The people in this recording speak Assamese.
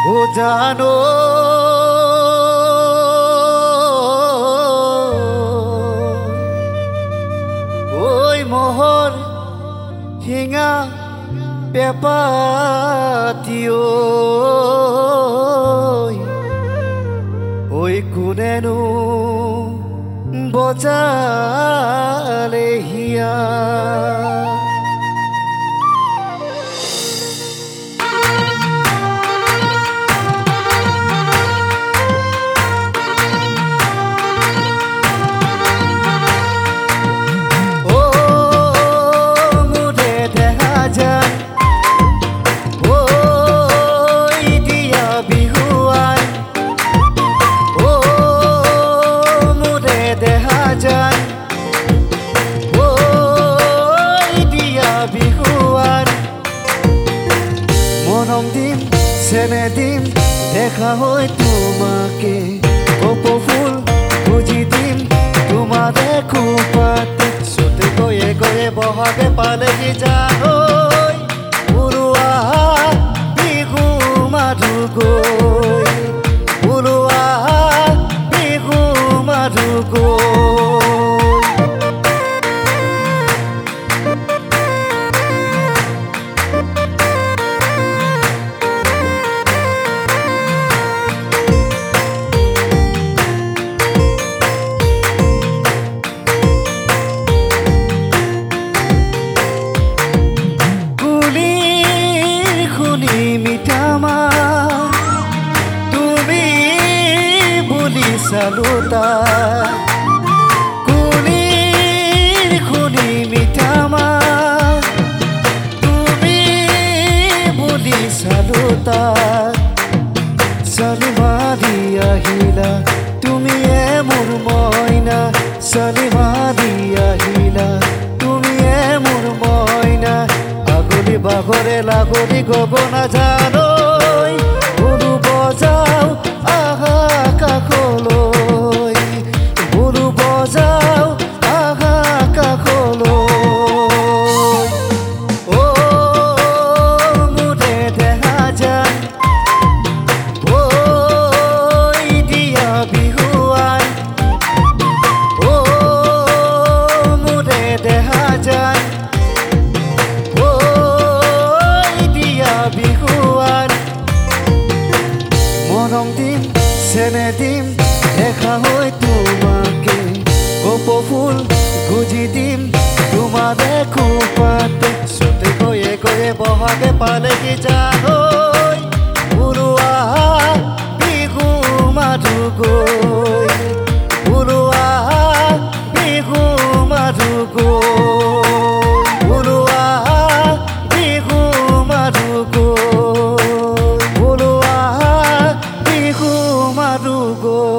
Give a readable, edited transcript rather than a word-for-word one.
ও জানো ওই মোহর হিঙা পেপাতিও ওই কোনেনো বজালে হিয়া মনম দিম চেনে দিম দেখা হয় তোমাকে কপৌ ফুল বুজি দিম তোমারে খুপাতে চতে গয়ে গয়ে বহাগে পালে কি জানৈ উৰুৱা বিহু মাধু গৈ উৰুৱা বিহু মাধু গৈ saluta kulir khuni mitama tumi boli saluta salima dia hila tumi e mur moina salima dia hila tumi e mur moina agoli bagore lagori gogona janoi ulu bojao aha kakolo মনম দিম চেনে দিম দেখা হয় তোমাকে কপৌ ফুল গুজি দিম তোমারে খুপাতে চতে গয়ে গয়ে বহাগে পালে কি জানৈ উৰুৱা বিহু মাধু গৈ উৰুৱা বিহু মাধু গৈ উৰুৱা বিহু মাধু গৈ go